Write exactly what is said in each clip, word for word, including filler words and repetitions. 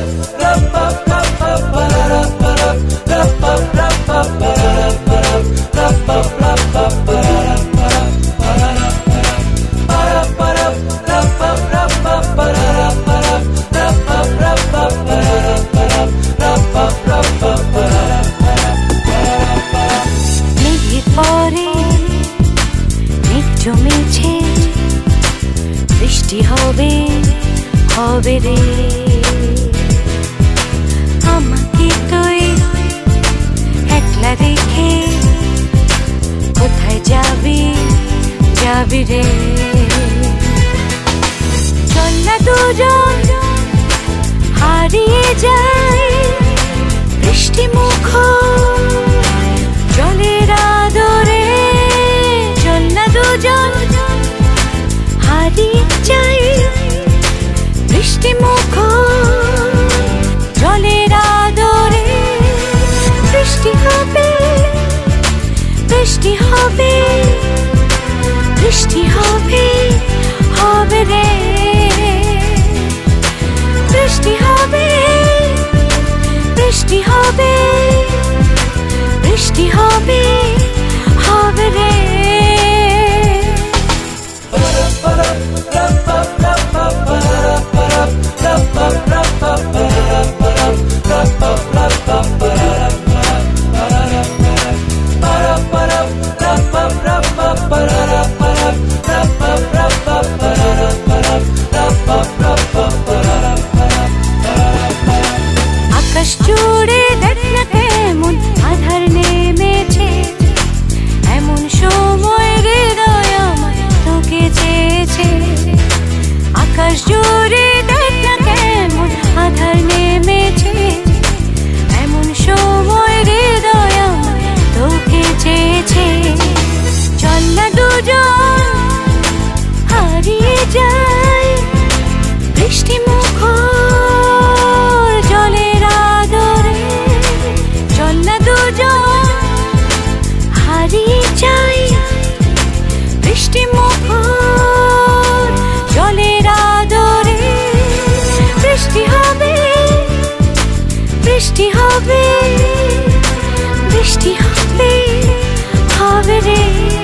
জমেছে বৃষ্টি হবে হবে রে আমাকে তুই একলা রেখে কোথায় যাবি যাবি রে চল না দুজন হারিয়ে যাই বৃষ্টি মুখর জলের আদরে চল না দুজন হারিয়ে যাই বৃষ্টি মুখর জলের আদরে বৃষ্টি হবে বৃষ্টি হবে বৃষ্টি হবে হবে রে বৃষ্টি হবে বৃষ্টি হবে বৃষ্টি হবে হবে রে আকাশ জুড়ে দেখ না কেমন আধার নেমেছে এমন সময় হৃদয় আমার তোকে চেয়েছে আকাশ জুড়ে দেখ না কেমন আধার নেমেছে এমন সময় হৃদয় আমার তোকে চেয়েছে চল না দুজন হারিয়ে যাই বৃষ্টি মুখর জলের আদরে চল না দুজন হারিয়ে যাই বৃষ্টি মুখর জলের আদরে বৃষ্টি হবে বৃষ্টি হবে বৃষ্টি হবে হবে রে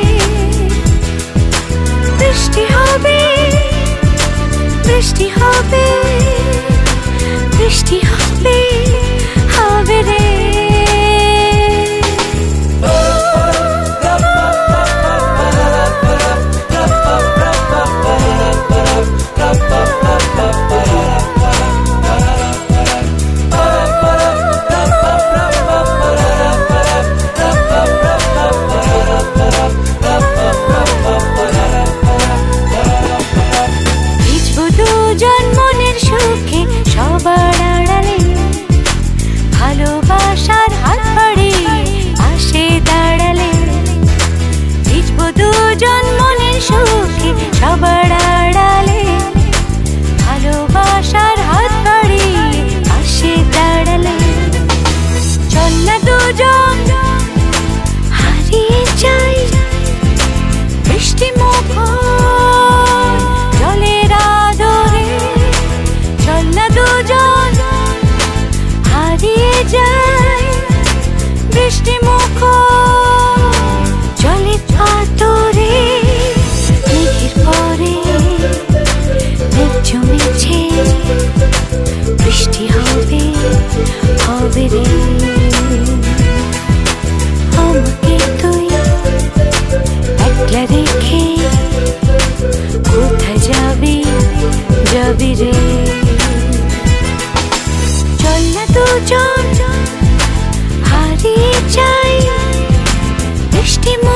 বৃষ্টি হবে বৃষ্টি হবে বৃষ্টি হবে হবে রে মনের সুখে সবার আড়ালে ভালোবাসার হাত বাড়িয়ে আসে দাঁড়ালে ভিজবো দুজন মনের সুখে সবার আড়ালে ভালোবাসার হাত বাড়িয়ে আসে দাঁড়ালে চল না দুজন হারিয়ে যাই বৃষ্টি মুখর জলের আদরে চল না দুজন হারিয়ে যাই বৃষ্টি মুখর জলের আদরে মেঘের পরে মেঘ জমেছে বৃষ্টি হবে হবে রে আমাকে তুই একলা রেখে কোথায় যাবি যাবি রে চল না দুজন হারিয়ে যাই বৃষ্টি